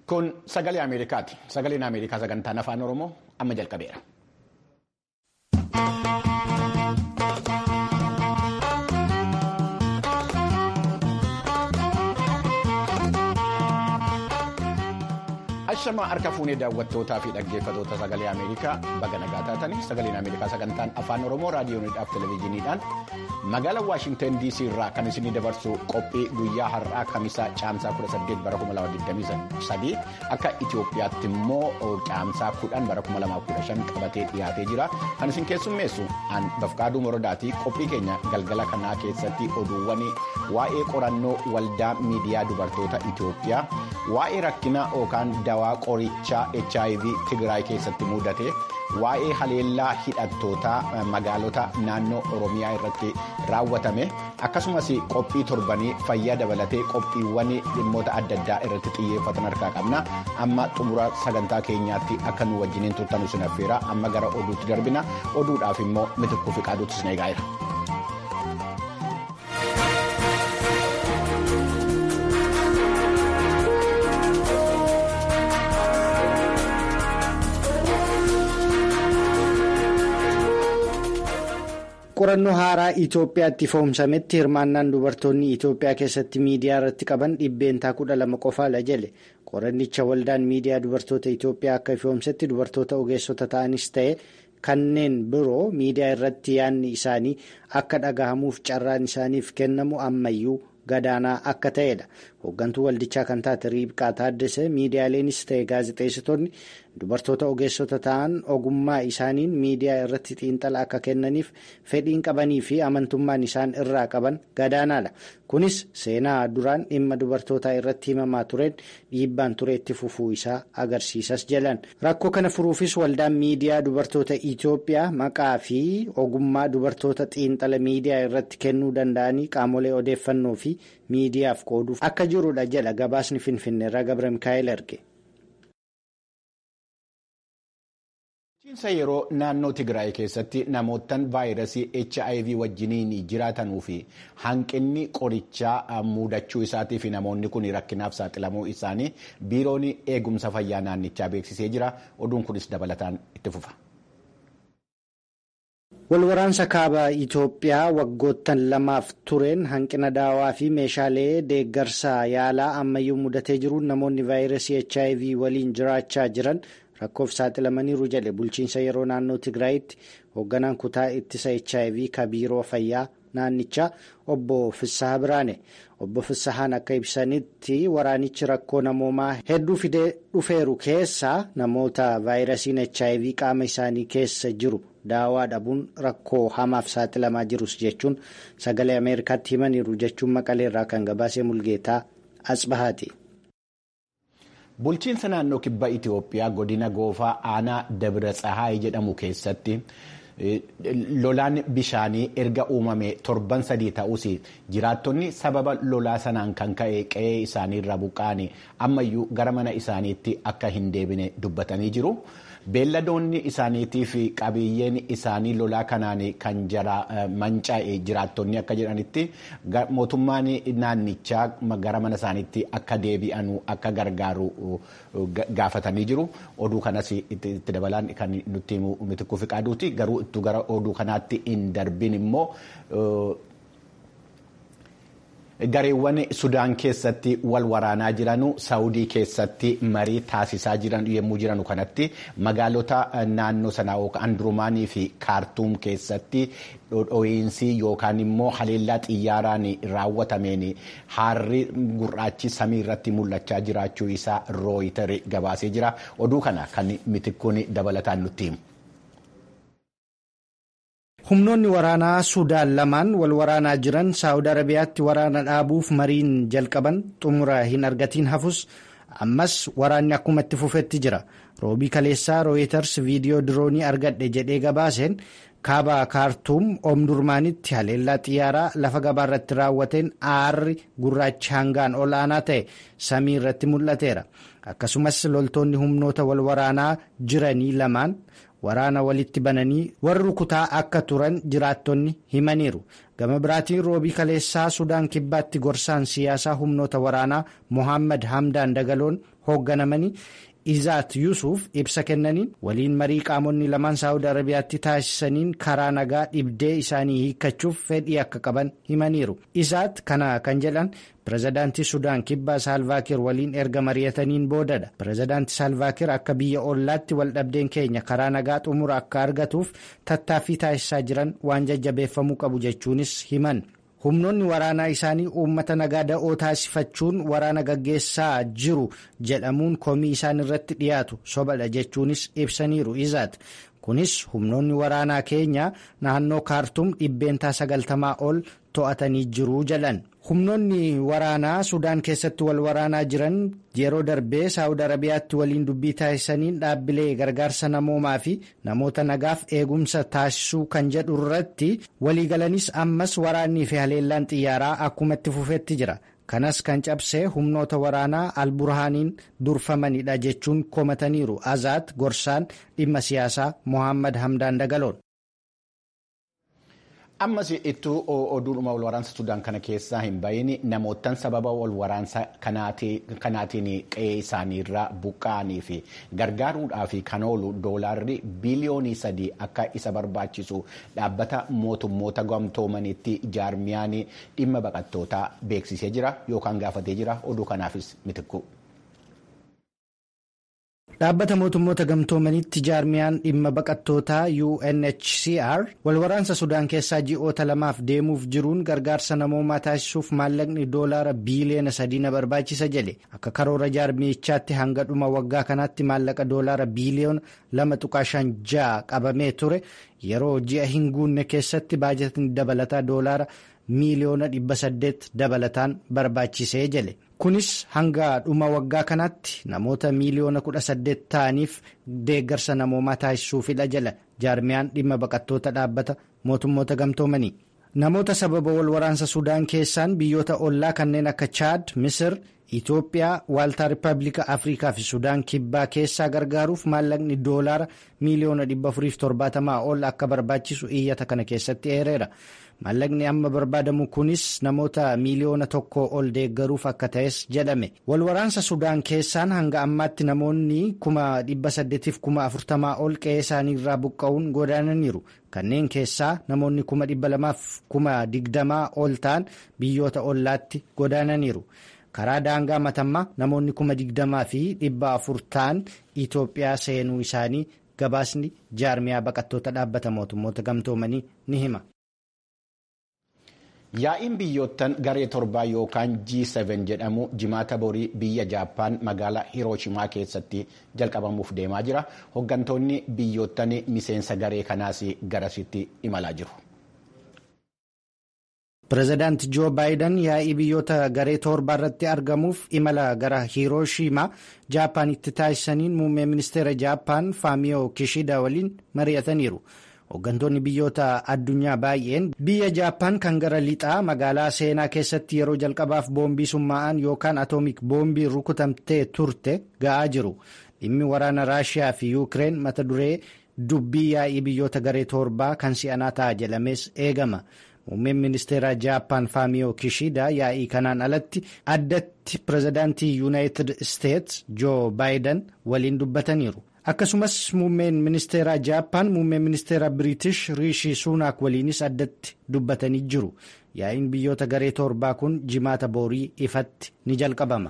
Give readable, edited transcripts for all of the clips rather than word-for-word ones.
Kun sagalee Ameerikaati. Sagaleen Ameerikaa sagantaan afaan Oromoo amma jalqabeera. Ashamaa harka fuunee daawwattootaa fi dhaggeeffattoota sagalee Ameerikaa baga nagaa taatanii sagaleen Ameerikaa sagantaan afaan Oromoo raadiyooniidhaaf televezyiiniidhaan magaalaa Waashingtan DC irraa kan isinii dabarsu qophii guyyaa har'aa kamisaa caamsaa 18 bara 2023 akka Itoophiyaatti immoo caamsaa 10 bara 2015 qabatee dhiyaatee jira. Kan isin keessummeessu an Bafqaaduu Morodaatii qophii keenya galgala kanaa keessatti oduuwwan waa'ee qorannoo waldaa miidiyaa dubartoota Itoophiyaa waa'ee rakkina yookaan dawaa qorichaa HIV Tigraay keessatti mudate waa'ee haleellaa hidhattootaa magaalota naannoo Oromiyaa irratti raawwatame akkasumas qophii torbanii fayyaa dabalatee qophiiwwan dhimmoota adda addaa irratti xiyyeeffatan harkaa qabna. Amma xumura sagantaa keenyaatti akka nu wajjiniin turtanu sin affeera. Amma gara oduutti darbina. Oduudhaaf immoo Mitikkuu Fiqaaduutti sin eegaa'eera. Qorannoo haaraa Itoophiyaatti ifoomsametti hirmaannaan dubartoonni Itoophiyaa keessatti miidiyaa irratti qaban dhibbeentaa 12 qofaadha jedhe. Qorannicha waldaan miidiyaa dubartoota Itoophiyaa akka ifoomsetti dubartoota ogeessota ta'anis ta'e kanneen biroo miidiyaa irratti yaadni isaanii akka dhagahamuuf carraan isaaniif kennamu ammayyuu gadaanaa akka ta'edha. Hooggantuu waldichaa kan taate Riibqaa Taaddasee miidiyaaleenis ta'e gaazexeessitoonni dubartoota ogeessota ta'an ogummaa isaaniin miidiyaa irratti xiinxala akka kennaniif fedhiin qabanii fi amantummaan isaan irraa qaban gadaanaadha. Kunis seenaa duraan dhimma dubartootaa irratti himamaa tureen dhiibbaan tureetti fufuu isaa agarsiisas jedhan. Rakkoo kana furuufis waldaan miidiyaa dubartoota Itoophiyaa maqaa fi ogummaa dubartoota xiinxala miidiyaa irratti kennuu danda'anii qaamolee odeeffannoo fi miidiyaaf qooduuf akka jirudha jedha gabaasni Finfinneerraa Gabra Mikaa'el erge. Bulchiinsa yeroo naannoo Tigraay keessatti namootaan vaayirasii HIV wajjiniin jiraatanuu fi hanqinni qorichaa mudachuu isaatii fi namoonni kun rakkinaaf saaxilamuu isaanii biiroon eegumsa fayyaa naannichaa beeksisee jira. Oduun kunis dabalataan itti fufa. Walwaraansa kaaba Itoophiyaa waggoottan lamaaf tureen hanqina daawaa fi meeshaalee deeggarsaa yaalaa ammayyuu mudatee jiruun namoonni vaayirasii HIV waliin jiraachaa jiran rakkoof saaxilamaniiru jedhe bulchiinsa yeroo naannoo Tigraayitti hoogganaan kutaa ittisa HIV ka biiroo fayyaa naannichaa obbo Fissaha Biraane. Obbo Fissahaan akka ibsanitti waraanichi rakkoo namoomaa hedduu fidee dhufeeru keessaa namoota vaayirasiin HIV qaama isaanii keessa jiru daawaa dhabuun rakkoo hamaaf saaxilamaa jirus jechuun sagalee Ameerikaatti himaniiru jechuun Maqaleerraa kan gabaasee Mulgeetaa Asbahaati. Bulchiinsa naannoo kibba Itoophiyaa godina Goofaa aanaa Dabra Tsahaay jedhamu keessatti lolaan bishaanii erga uumame torban 3 ta'us jiraattonni sababa lolaa sanaan kan ka'e qe'ee isaaniirra buqqa'anii ammayyuu gara mana isaaniitti akka hin deebine dubbatanii jiru. Beelladoonni isaaniitii fi qabiyyeen isaanii lolaa kanaan kan manca'e jiraattonni akka jedhanitti mootummaan naannichaa gara mana isaaniitti akka deebi'anu akka gargaaru gaafatanii jiru. Oduu kanas itti dabalaan kan nutti himu Mitikkuu Fiqaaduuti. Garuu itti gara oduu kanaatti hin darbin immoo gareewwan Sudaan keessatti wal waraanaa jiranu Saawudii keessatti marii taasisaa jiran yommuu jiranu kanatti magaalota naannoo sanaa yookaan Durumaanii fi Kaartuum keessatti dho'iinsi yookaan immoo haleellaa xiyyaaraan raawwatameen harri gurraachi samii irratti mul'achaa jiraachuu isaa Rooyiteri gabaasee jira. Oduu kana kan Mitikkuun dabalataan nutti himu. Humnoonni waraanaa Sudaan lamaan wal waraanaa jiran Saawud Arabiyaatti waraana dhaabuuf mariin jalqaban xumura hin argatiin hafus ammas waraanni akkuma itti fufetti jira. Roobii kaleessaa Rooyiters viidiyoo diroonii argadhe jedhee gabaaseen kaaba Kaartuum Omdurmaanitti haleellaa xiyyaaraa lafa gabaa irratti raawwateen aarri gurraachi hangaan ol aanaa ta'e samii irratti mul'ateera. Akkasumas loltoonni humnoota wal waraanaa jiranii lamaan waraana walitti bananii warra rukutaa akka turan jiraattonni himaniiru. Gama biraatiin roobii kaleessaa Sudaan Kibbaatti gorsaan siyaasaa humnoota waraanaa Mohaammed Hamdaan Dagaloon hoogganamanii Izaat Yusuuf ibsa kennaniin waliin marii qaamonni lamaan Saawud Arabiyaatti taasisaniin karaa nagaa dhibdee isaanii hiikkachuuf fedhii akka qaban himaniiru. Izaat kana kan jedhan pirezidaantii Sudaan Kibbaa Saalvaakir waliin erga mari'ataniin boodadha. Pirezidaantii Saalvaakir akka biyya ollaatti waldhabdeen keenya karaa nagaa xumura akka argatuuf tattaaffii taasisaa jiran waan jajjabeeffamuu qabu jechuunis himan. Humnoonni waraanaa isaanii uummata nagaa da'oo taasifachuun waraana gaggeessaa jiru jedhamuun komii isaan irratti dhiyaatu sobadha jechuunis ibsaniiru. Izaat kunis humnoonni waraanaa keenya naannoo kaartum 90% ol to'atanii jiru jedhan. Humnoonni waraanaa Sudaan keessatti wal waraanaa jiran yeroo darbee Saawud Arabiyaatti waliin dubbii taasisaniin dhaabbilee gargaarsa namoomaa fi namoota nagaaf eegumsa taasisuu kan jedhu irratti waliigalanis ammas waraannii fi haleellaan xiyyaaraa akkumatti fufetti jira. Kanas kan cabsee humnoota waraanaa Alburhaaniin durfamanidha jechuun komataniiru. Azaat gorsaan dhimma siyaasaa Mohaammed Hamdaan Dagaloon. Ammas ittuu oduudhuma wal waraansa Sudaan kana keessaa hin bahin namootaan sababa wal waraansa kanaatiin qe'ee isaaniirraa buqqa'anii fi gargaaruudhaaf kan oolu doolaarri biliyoonii 3 akka isa barbaachisu dhaabbata mootummoota gamtoomanitti jaarmiyaan dhimma baqattootaa beeksisee jira yookaan gaafatee jira. Oduu kanaafis mitikku. Dhaabbata mootummoota gamtoomanitti jaarmiyaan dhimma baqattootaa UNHCR walwaraansa Sudaan keessaa ji'oota 2 deemuuf jiruun gargaarsa namoomaa taasisuuf maallaqni doolaara biiliyoona 3 barbaachisa jedhe. Akka karoora jaarmiyichaatti hanga dhuma waggaa kanaatti maallaqa doolaara biiliyoona 2.56 qabamee ture yeroo ji'a hin guunne keessatti baajetni dabalataa doolaara miiliyoona 800 dabalataan barbaachisee jedhe. Kunis hanga dhuma waggaa kanaatti namoota miiliyoona 18 ta'aniif deeggarsa namoomaa taasisuufidha jala jaarmiyaan dhimma baqattoota dhaabbata mootummoota gamtoomanii. Namoota sababa wal waraansa Sudaan keessaan biyyoota ollaa kanneen akka Chaad, Misir, Itoophiyaa, Waaltaa Rippaabilika Afrikaa fi Sudaan Kibbaa keessaa gargaaruuf maallaqni doolaara miiliyoona 470 ol akka barbaachisu iyyata kana keessatti eereera. Maallaqni amma barbaadamu kunis namoota miiliyoona 1 ol deeggaruuf akka ta'es jedhame. Walwaraansa Sudaan keessaan hanga ammaatti namoonni 840,000 ol qe'ee isaaniirraa buqqa'uun godaananiiru. Kanneen keessaa namoonni 220,000 ol ta'an biyyoota ollaatti godaananiiru. Karaa daangaa matammaa namoonni 20,400 ta'an Itoophiyaa seenuu isaanii gabaasni jaarmiyaa baqattoota dhaabbata mootummoota gamtoomanii ni hima. Yaa'iin biyyoottan garee torbaa yookaan G7 jedhamu jimaata borii biyya Jaappaan magaalaa Hirooshimaa keessatti jalqabamuuf deemaa jira. Hooggantoonni biyyoottan miseensa garee kanaas garasitti imalaa jiru. Pireezidaanti Joo Baayiden yaa'ii biyyoota garee torbaa irratti argamuuf imala gara Hirooshimaa Jaappaanitti taasisaniin muummee ministeera Jaappaan Faamiyoo Kishida waliin mari'ataniiru. Hooggantoonni biyyoota addunyaa baay'een biyya Jaappaan kan gara lixaa magaalaa seenaa keessatti yeroo jalqabaaf boombii summaa'an yookaan atoomik boombii rukutamtee turte ga'aa jiru. Dhimmi waraana Raashiyaa fi Yuukireen mata duree dubbii yaa'ii biyyoota garee torbaa kan si'anaa ta'a jedhamees eegama. Muummeen ministeera Jaappaan Faamiyoo Kishida yaa'ii kanaan alatti addatti pireezidaantii Yuunaayitid Isteets Joo Baayiden waliin dubbataniiru. Akkasumas muummeen ministeera Jaappaan muummeen ministeera Biriitish Riishi Suunaak waliinis addatti dubbatanii jiru. Yaa'iin biyyoota garee torbaa kun jimaata borii ifatti ni jalqabama.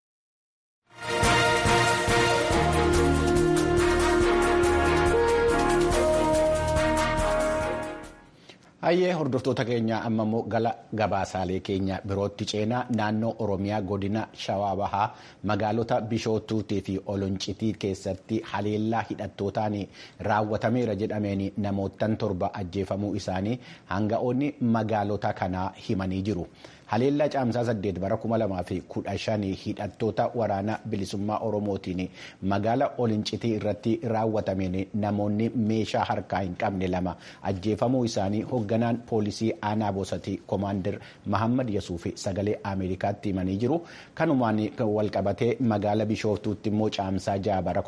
Hayyee hordoftoota keenya amma immoo gala gabaasaalee keenya birootti ceenaa naannoo Oromiyaa godina Shawaa Bahaa magaalota Bishootuutii fi Oloncitii keessatti haleellaa hidhattootaan raawwatameera jedhameen namootaan 7 ajjeefamuu isaanii hanga'oonni magaalota kanaa himanii jiru. haleellaa caamsaa 8 bara 2015 hidhattoota waraana bilisummaa Oromootiin magaala Olincitii irratti raawwatameen namoonni meeshaa harkaa hin qabne 2 ajjeefamuu isaanii hoogganaan poolisii aanaa Boosatii Komaander Mahammad Yasuufi sagalee Ameerikaatti himanii jiru. Kanumaan walqabatee magaala Bishooftuutti immoo caamsaa 6 bara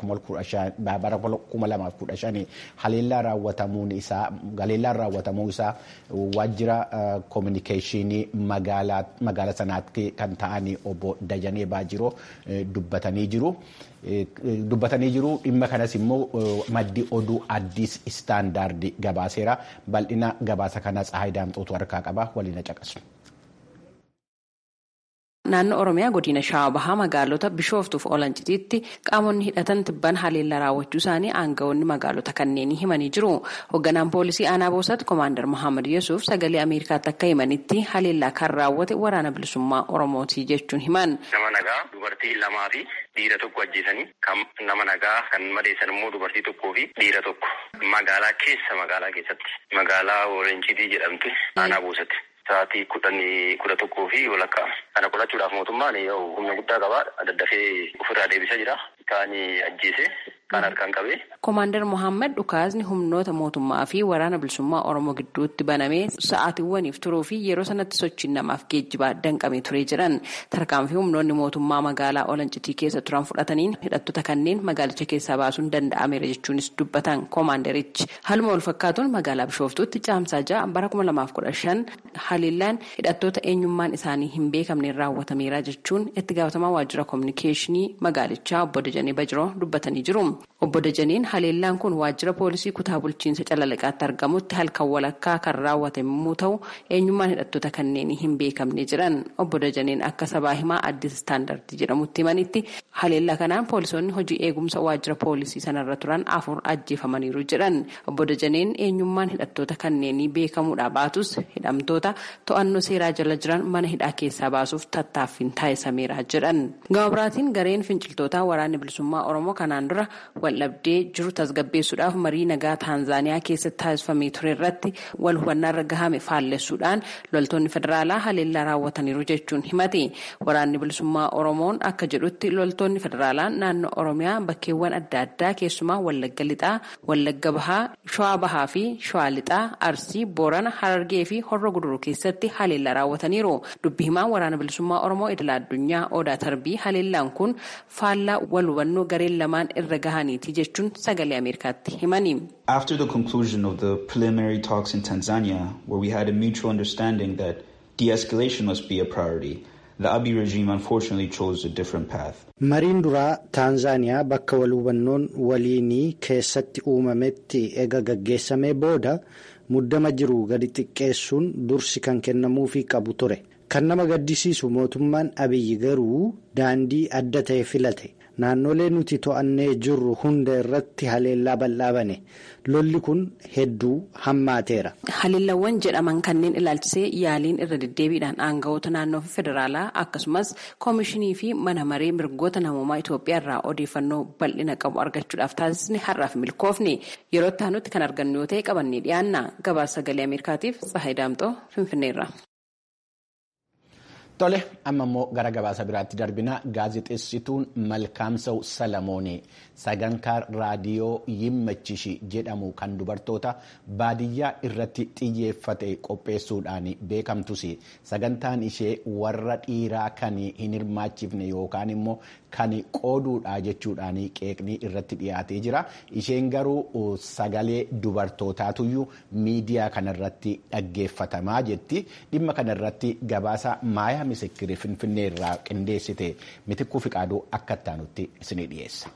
2015 haleellaan raawwatamuu isaa waajjira koominikeeshinii magaala sanaatti kan ta'an obbo Dajanee Baajiroo dubbatanii jiru. Dhimma kanas immoo maddi oduu Addis Istaandaardi gabaaseera. Bal'ina gabaasa kanaas Hayidaamxootu harkaa qaba. Waliin caqasu. Naannoo Oromiyaa godina Shawaa Bahaa magaalota Bishooftuuf Olancitiitti qaamonni hidhatan tibban haleellaa raawwachuu isaanii aangawoonni magaalota kanneenii himanii jiru. Hoogganaan poolisii aanaa Boosatii Komaander Mahammad Yasuuf sagalee Ameerikaatti akka himanitti haleellaa kan raawwate waraana bilisummaa Oromootii jechuun himan. Nama nagaa dubartii 2 fi dhiira 1 ajjeesanii nama nagaa kan madeessan immoo dubartii 1 fi dhiira 1 magaalaa keessatti magaalaa Olancitii jedhamtu aanaa Boosatii. Sa'aatii 11 fi walakkaa kana qolachuudhaaf mootummaan humna guddaa qaba. Daddafee ofirraa deebisaa jira. Kaan ajjeese kaan harkaan qabee. Komaander Mohaammed dhukaasni humnoota mootummaa fi waraana bilisummaa Oromoo gidduutti banamee sa'aatiiwwaniif turuu fi yeroo sanatti sochiin namaaf geejjibaa danqamee turee jiran tarkaanfii humnoonni mootummaa magaalaa Olancitii keessa turan fudhataniin hidhattoota kanneen magaalicha keessaa baasuun danda'ameera jechuunis dubbatan Komaanderichi. Haaluma wal fakkaatuun magaalaa Bishooftuutti caamsaa 6 bara 2015 haleellaan hidhattoota eenyummaan isaanii hin beekamneen raawwatameera jechuun itti gaafatamaa waajjira koominikeeshinii magaalichaa obbo Dajanee Baajiroo dubbatanii jiru. Obbo Dajaneen haleellaan kun waajjira poolisii kutaa bulchiinsa Calalaqaatti argamutti halkan walakkaa kan raawwatame yommuu ta'u eenyummaan hidhattoota kanneenii hin beekamne jiran. Obbo Dajaneen akka sabaa himaa Addis Istaandaardi jedhamutti himanitti haleellaa kanaan poolisoonni hojii eegumsa waajjira poolisii sanarra turan 4 ajjeefamaniiru jedhan. Obbo Dajaneen eenyummaan hidhattoota kanneenii beekamuudha baatus hidhamtoota to'annoo seeraa jala jiran mana hidhaa keessaa baasuuf tattaaffiin taasisameera jedhan. Gama biraatiin gareen finciltootaa waraanni bilisummaa Oromoo kanaan dura waldhabdee jiru tasgabbeessuudhaaf marii nagaa Taanzaaniyaa keessatti taasifamee ture irratti wal hubannaarra gahame faallessuudhaan loltoonni federaalaa haleellaa raawwataniiru jechuun himate. Waraanni bilisummaa Oromoon akka jedhutti loltoonni federaalaa naannoo Oromiyaa bakkeewwan adda addaa keessumaa Wallagga Lixaa, Wallagga Bahaa, Shawaa Bahaa fi Shawaa Lixaa, Arsii, Boorana, Harargee fi Horroo Guduruu keessatti haleellaa raawwataniiru. Dubbi himaan waraana bilisummaa Oromoo idil addunyaa Odaa Tarbii haleellaan kun faallaa wal hubannoo gareen lamaan irra gahaniiti jechuun sagalee Ameerikaatti himani. After the conclusion of the preliminary talks in Tanzania, where we had a mutual understanding that de-escalation must be a priority, the Abiy regime unfortunately chose a different path. Mariin duraa Taanzaaniyaa bakka wal hubannoon waliinii keessatti uumametti ega gaggeessamee booda muddama jiru gadi xiqqeessuun dursi kan kennamuufii qabu ture. Kan nama gaddisiisu mootummaan Abiyyi garuu daandii adda ta'e filate. Naannolee nuti to'annee jirru hunda irratti haleellaa bal'aa bane. Lolli kun hedduu hammaateera. Haleellawwan jedhaman kanneen ilaalchisee yaaliin irra deddeebiidhaan aangawoota naannoo fi federaalaa akkasumas koomishinii fi mana maree mirgoota namoomaa Itoophiyaa irraa odeeffannoo bal'ina qabu argachuudhaaf taasisni har'aaf milkoofne. Yeroo itti aanutti kan argannu yoo ta'e qabannee dhiyaanna. Gabaasa sagalee Ameerikaatiif Tsahayidaamxoo Finfinneerra. Tole amma immoo gara gabaasa biraatti darbina. Gaazexeessituun Malkaamsaw Salamoonee sagantaa raadiyoo Yimmachishi jedhamu kan dubartoota baadiyyaa irratti xiyyeeffate qopheessuudhaan beekamtus sagantaan ishee warra dhiiraa kan hin hirmaachifne yookaan immoo kan qooduudha jechuudhaan qeeqni irratti dhiyaatee jira. Isheen garuu sagalee dubartootaatuyyuu miidiyaa kanarratti dhaggeeffatamaa jetti. Dhimma kanarratti gabaasa Maayaa Misikiri Finfinnee irraa qindeessite Mitikkuu Fiqaaduu akka ittaanutti isinii dhiyeessa.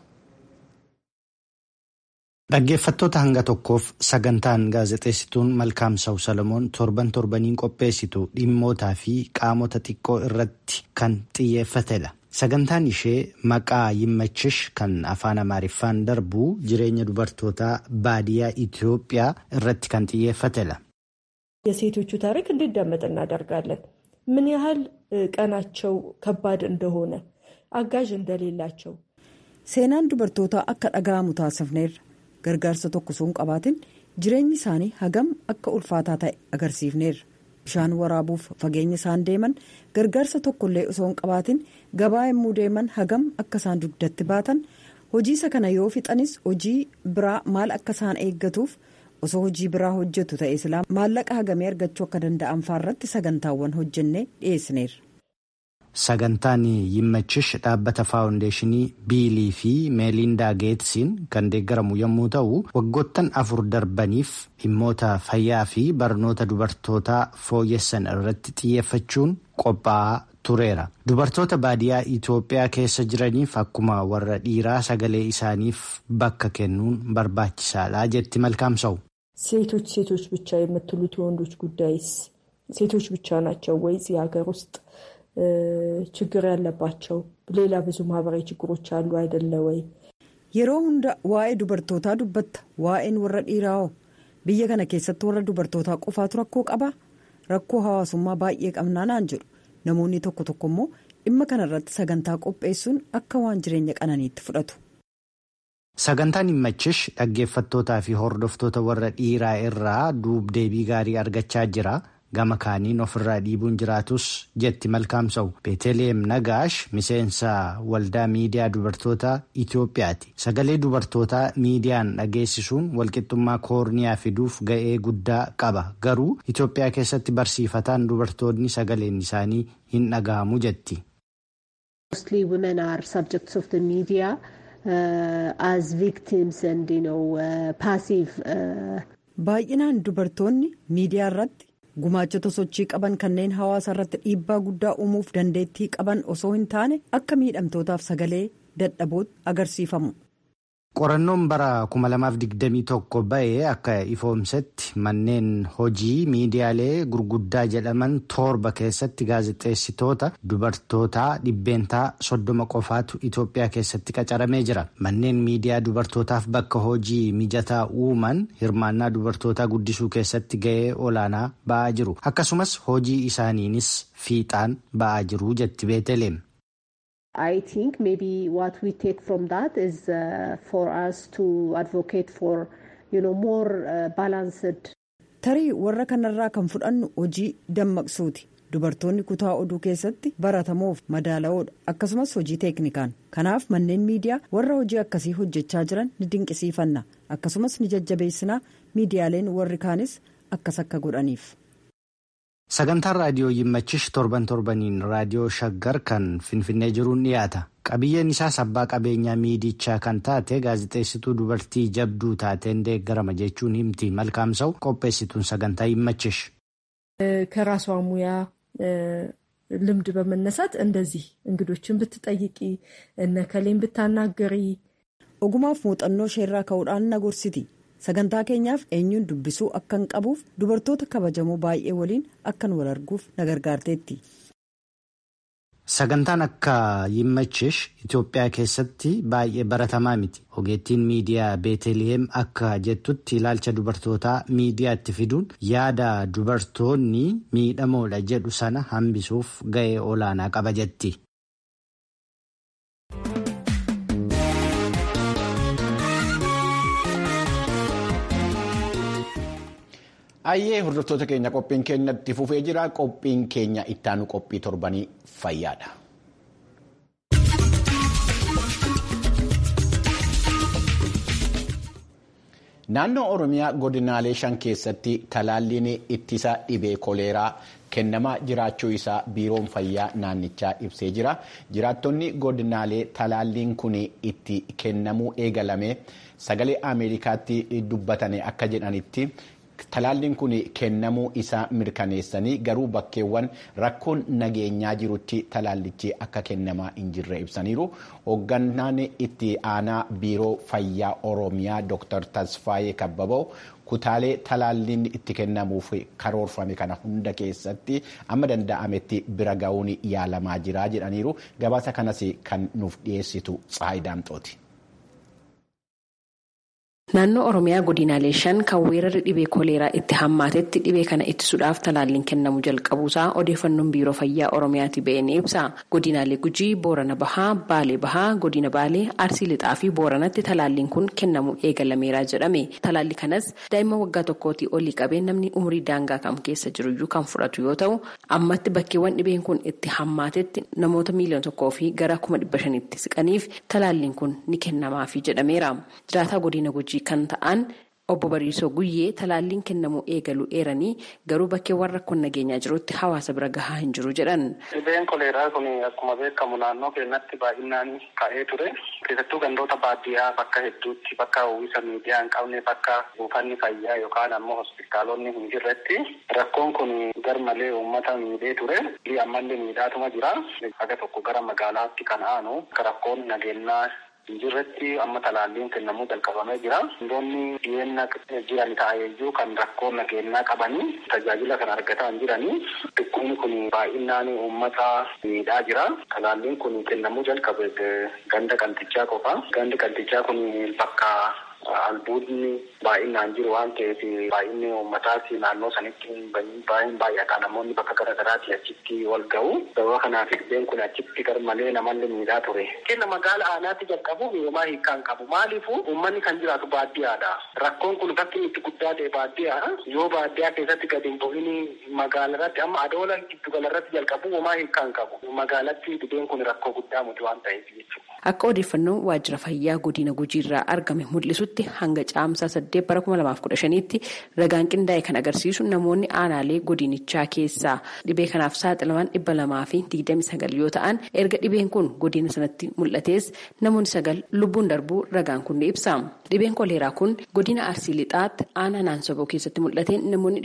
Dhaggeeffattoota hanga tokkoof sagantaan gaazexeessituun Malkaamsaw Salamoon torbaniin qopheessitu dhimmootaa fi qaamota xiqqoo irratti kan xiyyeeffatedha. Sagantaan ishee maqaa Yimmachish kan afaan Amaariffaan darbu jireenya dubartootaa baadiyyaa Itoophiyaa irratti kan xiyyeeffatedha. የሴቶቹ ታሪክ እንዲደመጥ እናደርጋለን። ምን ያህል ቀናቸው ከባድ እንደሆነ አጋዥ እንደሌላቸው seenaan dubartoota akka dhaga'amu taasifneerra. Gargaarsa tokko sun qabaatin jireenyi isaanii hagam akka ulfaataa ta'e agarsiifneerra. bishaan waraabuuf fageenya isaan deeman gargaarsa tokkollee osoo hin qabaatin gabaa yommuu deeman hagam akka isaan dugdatti baatan hojii isa kana yoo fixanis hojii biraa maal akka isaan eeggatuuf osoo hojii biraa hojjetu ta'e silaa maallaqa hagamee argachuu akka danda'an faarratti sagantaawwan hojjennee dhiyeessineerra. Sagantaan Yimmachish dhaabbata faawundeeshinii Biilii fi Meelindaa Geetsiin kan deeggaramu yommuu ta'u waggoottan 4 darbaniif dhimmoota fayyaa fi barnoota dubartootaa fooyyessan irratti xiyyeeffachuun qophaa'aa tureera. Dubartoota baadiyyaa Itoophiyaa keessa jiraniif akkuma warra dhiiraa sagalee isaaniif bakka kennuun barbaachisaadha jetti Malkaamsaw. ሴቶች ብቻ የምትሉት የወንዶች ጉዳይስ ሴቶች ብቻ ናቸው ወይ እዚህ ሀገር ውስጥ ችግር ያለባቸው ሌላ ብዙ ማህበራዊ ችግሮች አሉ አይደለ ወይ? yeroo hunda waa'ee dubartootaa dubbatta waa'een warra dhiiraa biyya kana keessatti warra dubartootaa qofaatu rakkoo qaba rakkoo hawaasummaa baay'ee qabnaa naan jedhu namoonni tokko immoo dhimma kanarratti sagantaa qopheessuun akka waan jireenya qananiitti fudhatu. Sagantaan Yimmachish dhaggeeffattootaa fi hordoftoota warra dhiiraa irraa duub-deebii gaarii argachaa jira. Gama kaaniin ofirraa dhiibuun jiraatus jetti Malkaamsaw. Beeteleem Nagaash miseensa waldaa miidiyaa dubartoota Itoophiyaati. Sagalee dubartootaa miidiyaan dhageessisuun walqixxummaa koorniyaa fiduuf ga'ee guddaa qaba. Garuu Itoophiyaa keessatti barsiifataan dubartoonni sagaleen isaanii hin dhaga'amu jetti. Mostly women are subjects of the media as victims and passive. Baay'inaan dubartoonni miidiyaa irratti gumaachota sochii qaban kanneen hawaasa irratti dhiibbaa guddaa uumuuf dandeettii qaban osoo hin taane akka miidhamtootaaf sagalee dadhabootti agarsiifamu. Qorannoon bara 2021 ba'ee akka ifoomsetti manneen hojii miidiyaalee gurguddaa jedhaman 7 keessatti gaazexeessitoota dubartootaa dhibbeentaa 30 qofaatu Itoophiyaa keessatti qacaramee jira. Manneen miidiyaa dubartootaaf bakka hojii mijataa uuman hirmaannaa dubartootaa guddisuu keessatti ga'ee olaanaa ba'aa jiru. Akkasumas hojii isaaniinis fiixaan ba'aa jiru jetti Beeteleem. I think maybe what we take from that is for us to advocate for more balanced. Tarii warra kanarraa kan fudhannu hojii dammaqsuuti. Dubartoonni kutaa oduu keessatti baratamoof madaalawoodha akkasumas hojii teeknikaan. Kanaaf manneen miidiyaa warra hojii akkasii hojjechaa jiran ni dinqisiifanna akkasumas ni jajjabeessinaa miidiyaaleen warri kaanis akkas akka godhaniif. Sagantaan raadiyoo Yimmachish torbaniin raadiyoo Shaggar kan Finfinnee jiruun dhiyaata. Qabiyyeen isaas abbaa qabeenyaa miidichaa kan taate gaazexeessituu dubartii jabduu taateen deeggarama jechuun himti Malkaamsaw qopheessituun sagantaa Yimmachish. ከራሷ ሙያ ልምድ በመነሳት እንደዚህ እንግዶችን ብትጠይቂ እነ ከሌን ብታናገሪ ogumaaf muuxannoo sheerraa ka'uudhaan na gorsiti. Sagantaa keenyaaf eenyuun dubbisuu akkan qabuuf dubartoota kabajamoo baay'ee waliin akkan wal arguuf na gargaarteetti. Sagantaan akka Yimmachish Itoophiyaa keessatti baay'ee baratamaa miti. Ogeettiin miidiyaa Beeteleem akka jettutti ilaalcha dubartootaa miidiyaatti fiduun yaada dubartoonni miidhamoodha jedhu sana hambisuuf ga'ee olaanaa qaba jetti. Ayyee hordoftoota keenya qophiin keenyatti fufee jira. Qophiin keenya ittaanu qophii torbanii fayyaadha. Naannoo Oromiyaa godinaalee 5 keessatti talaalliin ittisa dhibee koleeraa kennamaa jiraachuu isaa biiroon fayyaa naannichaa ibsee jira. Jiraattonni godinaalee talaalliin kun itti kennamuu eegalame sagalee Ameerikaatti dubbatanii akka jedhanitti. Talaalliin kun kennamuu isaa mirkaneessanii garuu bakkeewwan rakkoon nageenyaa jirutti talaallichi akka kennamaa hin jirre ibsaniiru. Hoogganaan itti aanaa biiroo fayyaa Oromiyaa Dr. Tasfaayee Kabbaboo kutaalee talaalliin itti kennamuuf karoorfame kana hunda keessatti amma danda'ametti bira ga'uun yaalamaa jira jedhaniiru. Gabaasa kanas kan nuuf dhiyeessitu Tsaayi Daamxooti. Naannoo Oromiyaa godinaalee 5 kan weerarri dhibee koleeraa itti hammaatetti dhibee kana ittisuudhaaf talaalliin kennamu jalqabuusaa odeeffannoon biiroo fayyaa Oromiyaatti ba'ee ni ibsa. Godinaalee Gujii, Boorana Bahaa, Baalee Bahaa, Godina Baalee, Arsii Lixaa fi Booranatti talaalliin kun kennamu eegalameera jedhame. Talaalli kanas daa'ima waggaa tokkootii olii qabee namni umurii daangaa kam keessa jiruyyuu kan fudhatu yoo ta'u, ammatti bakkeewwan dhibeen kun itti hammaatetti namoota miiliyoona 1 fi gara 500,000tti siqaniif talaalliin kun ni kennamaafi jedhameera. Jiraataa godina Gujii kan ta'an obbo Bariisoo Guyyee talaalliin kennamu eegaluu eeranii garuu bakkeewwan rakkoon nageenyaa jirutti hawaasa bira gahaa hin jiru jedhan. Dhibeen koleeraa kun akkuma beekamu naannoo keenyatti baay'inaan ka'ee ture. Keessattuu gandoota baadiyyaa bakka hedduutti bakka uwwisa miidiyaa hin qabne bakka buufanni fayyaa yookaan ammoo hospitaalonni hin jirretti rakkoon kun garmalee uummata miidhee ture. Ammallee miidhaatuma jira. Haga tokko gara magaalaatti kan aanu rakkoon nageenyaa jirretti amma talaalliin kennamuu jalqabamee jira. Hundoonni dhiyeenya jiran ta'eeyyuu kan rakkoo nageenyaa qabanii tajaajila kan argataa hin jiranii. Dhukkubni kun baay'inaan uummata miidhaa jira. Talaalliin kun kennamuu jalqabe ganda qaltichaa qofa. Gandi qaltichaa kun bakka albuudni baay'inaan jiru waan ta'eef baay'inni uummataas naannoo sanitti baay'ataa namoonni bakka garaagaraatti achitti wal ga'u. Sababa kanaaf dhibeen kun achitti garmalee namallee miidhaa ture. Kenna magaala aanaatti jalqabu yooma hiikkaan qabu. Maaliifuu uummanni kan jiraatu baadiyyaadha. Rakkoon kun bakki itti guddaa ta'e baadiyyaa. Yoo baadiyyaa keessatti gadi hin bu'in magaalarratti amma adoola giddu galarratti jalqabu yooma hiikkaan qabu. Magaalatti dhibeen kun rakkoo guddaa muti waan ta'eef jechuudha. Akka odeeffannoon waajjira fayyaa godina Gujiirraa argame mul'isutti hanga caamsaa 8 bara 2015tti ragaan qindaa'e kan agarsiisu namoonni aanaalee godinichaa keessaa dhibee kanaaf saaxilaman 229 yoo ta'an erga dhibeen kun godina sanatti mul'atees namoonni 9 lubbuun darbuu ragaan kun ni ibsa. Dhibeen koleeraa kun godina Arsii Lixaatti aanaa Naansoboo keessatti mul'ateen namoonni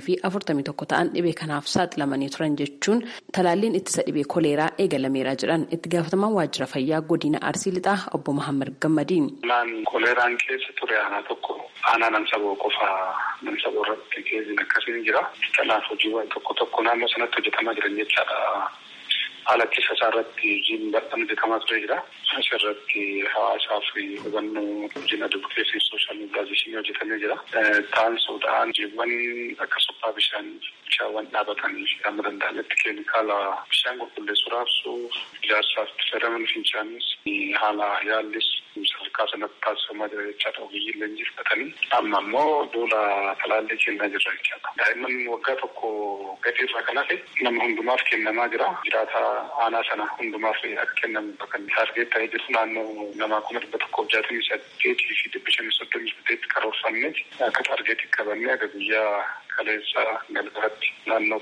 341 ta'an dhibee kanaaf saaxilamanii turan jechuun talaalliin ittisa dhibee koleeraa eegalameera jedhan itti gaafatamaan waajjira fayyaa godina Arsii Lixaa obbo Mahammad Gammadiin. Koleeraan keessa ture aanaa tokko aanaa Naansoboo qofaa Naansoboo irratti keessiin akkasiin jira. Kanaaf hojiiwwan tokko naannoo sanatti hojjetamaa jiran jechaadha. Haala ittisa isaa irratti hojiin bal'aan hojjetamaa ture jira. Asirratti hawaasaa fi hubannoo guddina edukeessinii sooshaal miidiyaatiin hojjetamee jira. Taansuudhaan hojiiwwan akka suphaa bishaawwan dhaabatanii fi amma danda'ametti keemikaala bishaan qulqulleessuu raabsuu ijaarsaaf itti fayyadaman fincaanis haala yaallis sadarkaa sanatti taasifamaa jira jechaadha. Ogeeyyiin leenjii fudhatanii amma immoo duula talaallii kennaa jirra jechaadha. Daa'imman waggaa tokko gadi irraa kan hafe nama hundumaaf kennamaa jira. Jiraata aanaa sana hundumaaf akka kennamu bakka taargeet ta'ee jiru naannoo nama 168 fi 538 karoorfannee akka taargeetii qabannee akka guyyaa kaleessa galgalaatti naannoo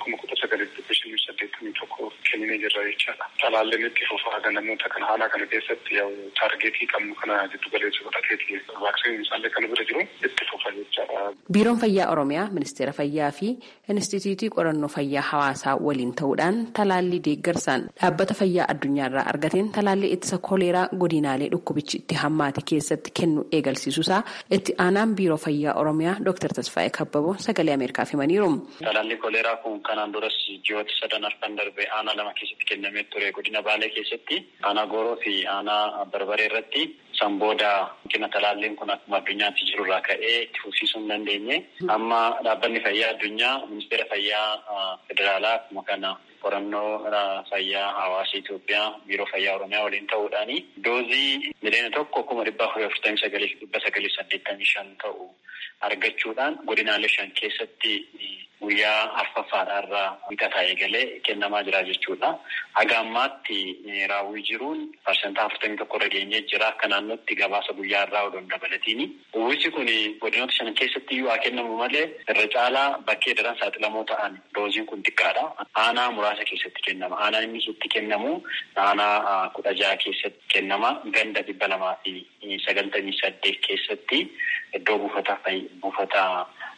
1981 kennee jirra jechaadha. Talaalleen itti fufaa namoota kana haala kana keessatti taargeetii qabnu kana jiddu galeessa godhateeti vaaksiiniin isaallee kan bira jiru itti fufa jechaadha. Biiroon Fayyaa Oromiyaa, Ministeera Fayyaa fi Inistituutii Qorannoo Fayyaa Hawaasaa waliin ta'uudhaan talaallii deeggarsaan dhaabbata fayyaa addunyaarraa argateen talaallii ittisa koleeraa godinaalee dhukkubichi itti hammaate keessatti kennu eegalsiisuusaa itti aanaan Biiroo Fayyaa Oromiyaa Dr. Tasfaayee Kabbaboo sagalee Ameerikaaf himaniiru. Talaallii koleeraa kun kanaan duras ji'oota 7 arfan darbe aanaa 2 keessatti kennamee ture. Godina Baalee keessatti aanaa Gooroo fi aanaa Barbaree irratti sanbooda hanqina talaalliin kun akkuma addunyaatti jirurraa ka'ee itti fufsiisuu hin dandeenye. Amma dhaabbanni fayyaa addunyaa ministeera fayyaa federaalaa akkuma kana qorannoo fayyaa hawaasa Itoophiyaa biiroo fayyaa Oromiyaa waliin ta'uudhaan doozii miliyoona 1,449,985 ta'u argachuudhaan godinaalee 5 keessatti guyyaa arfaffaadhaarraa wiixataa eegalee kennamaa jira jechuudha. Haga ammaatti raawwii jiruun parsantaa 41 irra geenyee jira. Akka naannootti gabaasa guyyaa irraa odoon dabalatiin. Uwwisi kun godinoota 5 keessatti iyyuu haa kennamu malee irra caalaa bakkee daran saaxilamoo ta'an dooziin kun xiqqaadha. Aanaa muraasa keessatti kennama. Aanaan inni itti kennamu aanaa 16 keessatti kennama. Ganda 298 keessatti iddoo buufata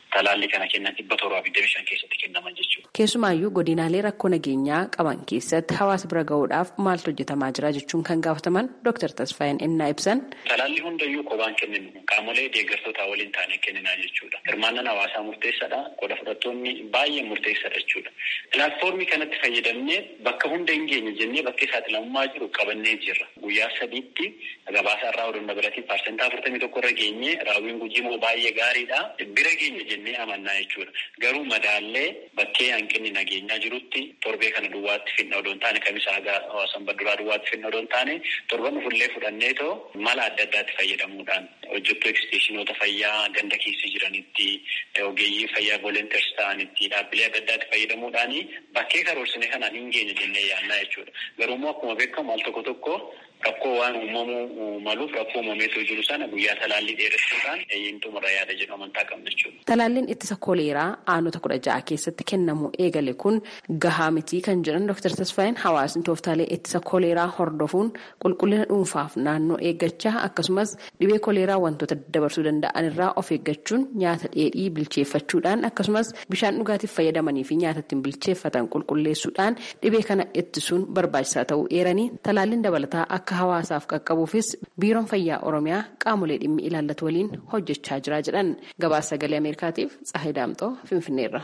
talaalli kana kennan 725 keessatti kennaman jechuudha. Keessumaayyuu godinaalee rakkoo nageenyaa qaban keessatti hawaasa bira gahuudhaaf maaltu hojjetamaa jira jechuun kan gaafataman Dr. Tasfaayin innaa ibsan. Talaalli hundayyuu kophaan kenninu qaamolee deeggartootaa waliin taanee kenninaa jechuudha. Hirmaannaan hawaasaa murteessaadha. Qooda fudhattoonni baay'ee murteessaadha jechuudha. Pilaatfoormii kanatti fayyadamnee bakka hunda hin geenye jennee bakka saaxilamummaa jiru qabannee jirra. Guyyaa sadiitti gabaasa irraa oduun biratiin parsentaa 41 irra geenye raawwiin gujii immoo baay'ee gaariidha. Bira geenye jennee amannaa jechuudha. Garuu madaallee bakkee hanqinni nageenyaa jirutti torbee kana duwwaatti finna odoon taane kamisa haga hawaasan badduraa duwwaatti finna odoon taane torban dhufullee fudhannee too mala adda addaatti fayyadamuudhaan hojjettoota eksteeshinoota fayyaa ganda keessa jiranitti ogeeyyii fayyaa volonteers ta'anitti dhaabbilee adda addaatti fayyadamuudhaan bakkee karoorsine kanaan hin geenye jennee yaannaa jechuudha. Garuu immoo akkuma beekamu al tokko tokko rakkoo waan uumamuu maluuf rakkoo uumameetu jiru sana guyyaa talaallii dheeressuudhaan xumura yaada jedhu amantaa qabna jechuudha. Talaalliin ittisa koleeraa aanota 16 keessatti kennamu eegale kun gahaa miti kan jedhan Dr. Tasfaayin hawaasni tooftaalee ittisa koleeraa hordofuun qulqullina dhuunfaaf naannoo eeggachaa akkasumas dhibee koleeraa wantoota dabarsuu danda'an irraa of eeggachuun nyaata dheedhii bilcheeffachuudhaan akkasumas bishaan dhugaatiif fayyadamanii fi nyaata ittiin bilcheeffatan qulqulleessuudhaan dhibee kana ittisuun barbaachisaa ta'uu eeranii talaalliin dabalataa akka hawaasaaf qaqqabuufis biiroon fayyaa oromiyaa qaamolee dhimmi ilaallatu waliin hojjechaa jira jedhan. Gabaasa sagalee Ameerikaatiif Tsaahee Daamxoo Finfinneerra.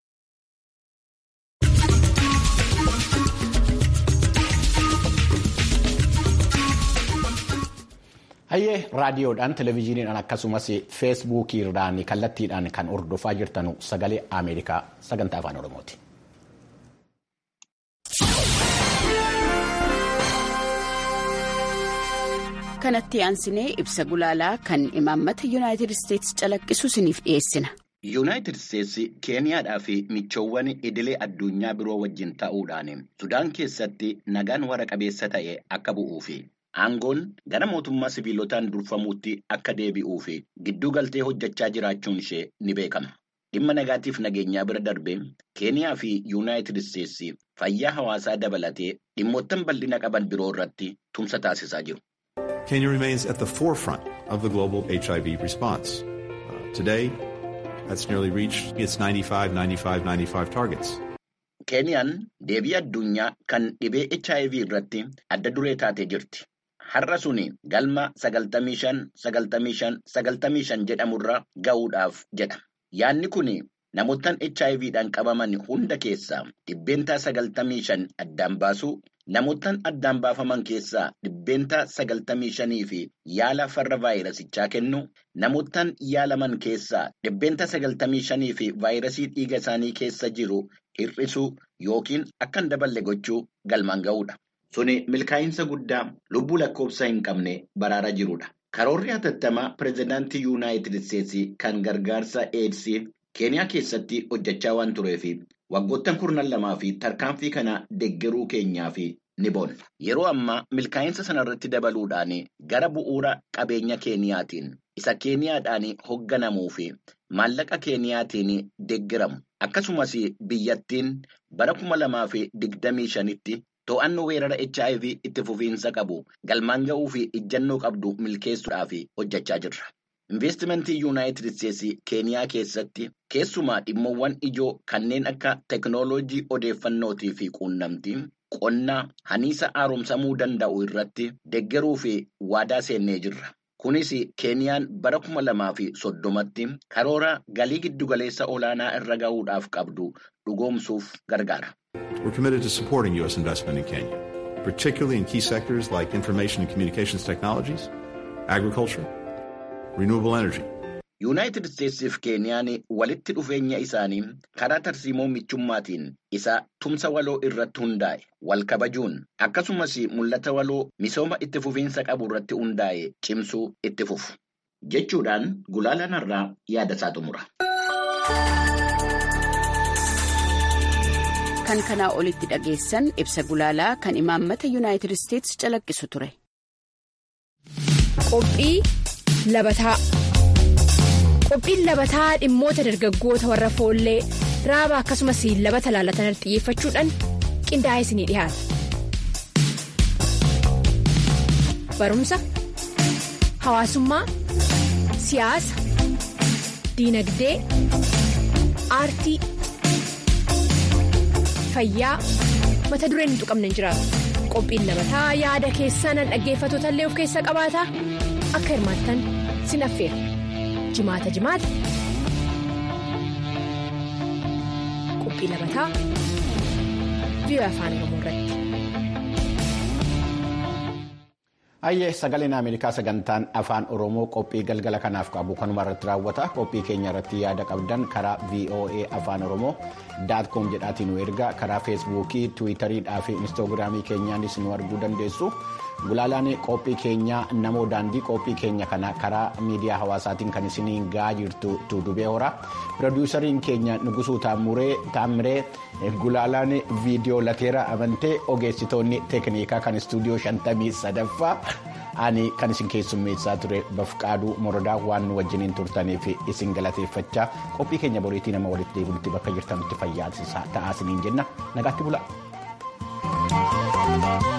Hayyee raadiyoodhaan televezyiiniidhaan akkasumas feesbuukiirraan kallattiidhaan kan hordofaa jirtanu sagalee Ameerikaa sagantaa afaan Oromooti. Kanatti aansinee ibsa gulaalaa kan imaammata Yuunaayitid Isteetsi calaqqisu isiniif dhiyeessina. Yuunaayitid Isteetsi Keeniyaadhaa fi michoowwan idilee addunyaa biroo wajjin ta'uudhaan Sudaan keessatti nagaan wara qabeessa ta'e akka bu'uu fi aangoon gara mootummaa sibiilotaan durfamuutti akka deebi'uu fi gidduu galtee hojjechaa jiraachuun ishee ni beekama. Dhimma nagaatiif nageenyaa bira darbee Keeniyaa fi Yuunaayitid Isteetsi fayyaa hawaasaa dabalatee dhimmoottan bal'ina qaban biroo irratti tumsa taasisaa jiru. Kenya remains at the forefront of the global HIV response. Today, that's nearly reached its 95 targets. Keniyaan deebii addunyaa kan dhibee HIV irratti adda duree taatee jirti. Har'a suni galma 95 jedhamurra ga'uudhaaf jedha. Yaanni kun namoottan HIVdhaan qabaman hunda keessaa dhibbeentaa 95 addaan baasuu, namoottan addaan baafaman keessaa dhibbeentaa 95 fi yaala farra vaayirasichaa kennu, namoottan yaalaman keessaa dhibbeentaa 95 fi vaayirasii dhiiga isaanii keessa jiru hir'isuu yookiin akka hin daballe gochuu galmaan ga'uudha. Suni milkaa'insa guddaa lubbuu lakkoofsa hin qabne baraaraa jirudha. Karoorri hatattamaa pireezidaantii Yuunaayitid Isteetsi kan gargaarsa AIDS Keeniyaa keessatti hojjechaa waan tureef waggoottan 12 fi tarkaanfii kana deeggaruu keenyaa fi ni boonna. Yeroo ammaa milkaa'insa sanarratti dabaluudhaan gara bu'uura qabeenya Keeniyaatiin isa Keeniyaadhaan hoogganamuu fi maallaqa Keeniyaatiin deeggaramu akkasumas biyyattiin bara 2025tti to'annoo weerara HIV itti fufiinsa qabu galmaan ga'uu fi ijjannoo qabdu milkeessuudhaaf hojjechaa jirra. Investimentii Yuunaayitid Isteetsi Keeniyaa keessatti keessumaa dhimmoowwan ijoo kanneen akka teknooloojii odeeffannootii fi quunnamtii, qonnaa, haniisa haaromsamuu danda'u irratti deeggaruu fi waadaa seennee jirra. Kunis Keeniyaan bara 2030tti karoora galii giddugaleessa olaanaa irra ga'uudhaaf qabdu dhugoomsuuf gargaara. We're committed to supporting U.S. investment in Kenya, particularly in key sectors like information and communications technologies, agriculture, renewable energy. Yuunaayitid Isteetsi fi Keeniyaan walitti dhufeenya isaanii karaa tarsiimoo michummaatiin isa tumsa waloo irratti hundaa'e wal kabajuun akkasumas mul'ata waloo misooma itti fufiinsa qabu irratti hundaa'e cimsuu itti fufu jechuudhaan gulaalaan irraa yaada isaa xumura. Kan kanaa olitti dhageessan ibsa gulaalaa kan imaammata Yuunaayitid Isteetsi calaqqisu ture. Qophii labataa. Qophiin labataa dhimmoota dargaggoota warra foollee raaba akkasumas labata laalatan xiyyeeffachuudhaan qindaa'ee isinii dhiyaata. Barumsa, hawaasummaa, siyaasa, diinagdee. aartii, fayyaa mata dureen hin tuqamne hin jiraatu. Qophiin labataa yaada keessaan dhaggeeffattoota illee of keessa qabaata akka hirmaattan sin affeera. Jimaata qophii labataa VOA Afaan Oromoo irratti. Ayyee sagaleen Ameerikaa sagantaan afaan Oromoo qophii galgala kanaaf qabu kanuma irratti raawwata. Qophii keenya irratti yaada qabdan karaa VOA Afaan Oromoo.com jedhaatiin nu ergaa karaa feesbuukii, tiwiitariidhaa fi inistaagiraamii keenyaanis nu arguu dandeessu. Gulaalaan qophii keenyaa namoo daandii qophii keenya kana karaa miidiyaa hawaasaatiin kan isiniin gahaa jirtu Tuudubee Horaa. Pirodiisariin keenya Nugusuu Taamiree Gulaalaan viidiyoo Lateeraa Amantee ogeessitoonni teeknikaa kan istuudiyoo 53ffaa ani kan isin keessummeessaa ture Bafqaaduu Morodaa waan nu wajjiniin turtaniif isin galateeffachaa qophii keenya boriitii nama walitti deebinutti bakka jirtanutti fayyaa ta'aa isiniin jenna nagaatti bulaa.